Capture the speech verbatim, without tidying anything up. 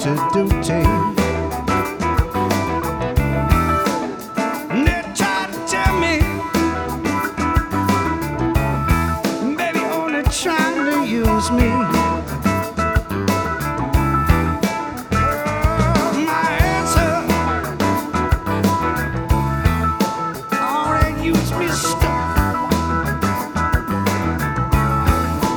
to duty. And they try to tell me, baby, only trying to use me.